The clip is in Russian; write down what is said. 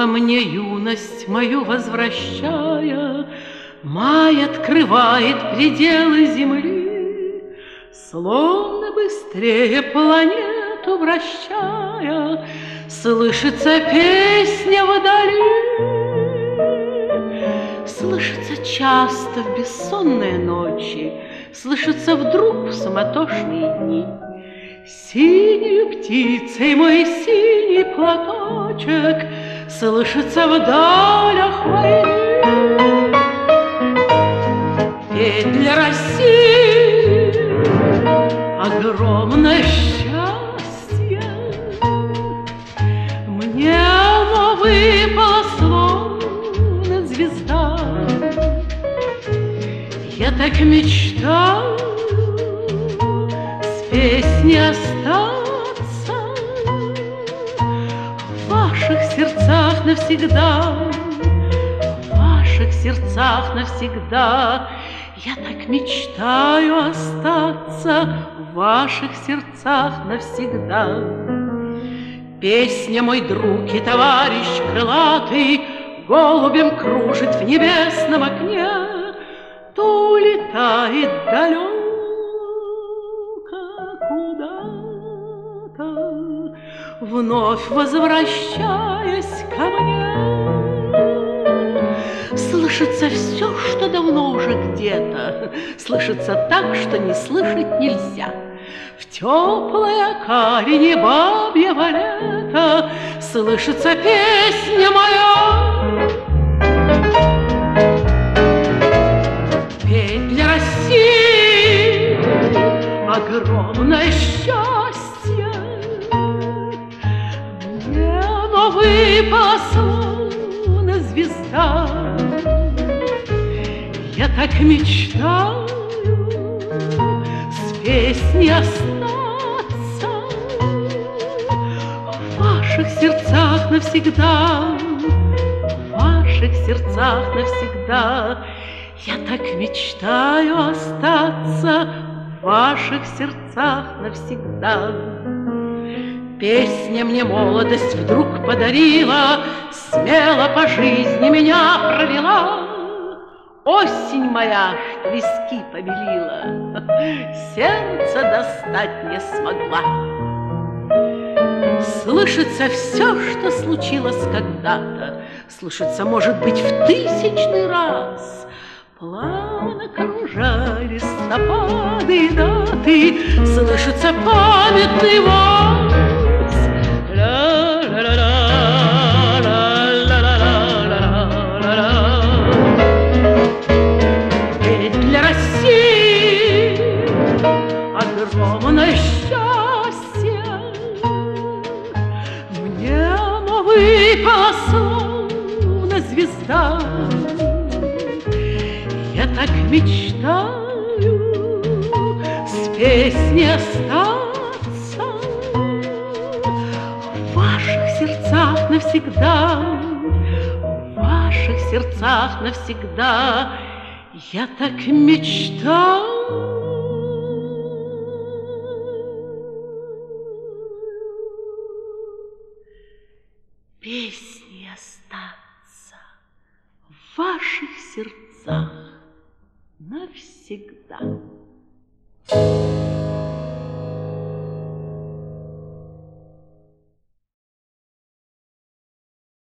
Снова мне юность мою возвращая, май открывает пределы земли, словно быстрее планету вращая, слышится песня вдали. Слышится часто в бессонные ночи, слышится вдруг в суматошные дни. Синею птицей мой синий платочек слышится в далях войны. Ведь для России огромное счастье мне выпало словно звезда. Я так мечтаю с песней остаться в ваших сердцах навсегда, в ваших сердцах навсегда. Я так мечтаю остаться в ваших сердцах навсегда. Песня, мой друг и товарищ крылатый, голубем кружит в небесном окне, то улетает далеко куда-то, вновь возвращаясь ко мне. Слышится все, что давно уже где-то, слышится так, что не слышать нельзя. В теплое карине бабьего лета слышится песня моя. Ведь для России огромное счастье мне выпало словно звезда. Я так мечтаю с песней остаться в ваших сердцах навсегда, в ваших сердцах навсегда. Я так мечтаю остаться в ваших сердцах навсегда. Песня мне молодость вдруг подарила, смело по жизни меня провела. Осень моя, что виски побелила, сердце достать не смогла. Слышится все, что случилось когда-то, слышится, может быть, в 1000-й раз. Плавно кружали снопады и даты, слышится памятный вальс. Ведь для России огромное счастье мне выпало словно звезда. Я так мечтаю с песней остаться в ваших сердцах навсегда, в ваших сердцах навсегда. Я так мечтаю. Песней остаться в ваших сердцах навсегда.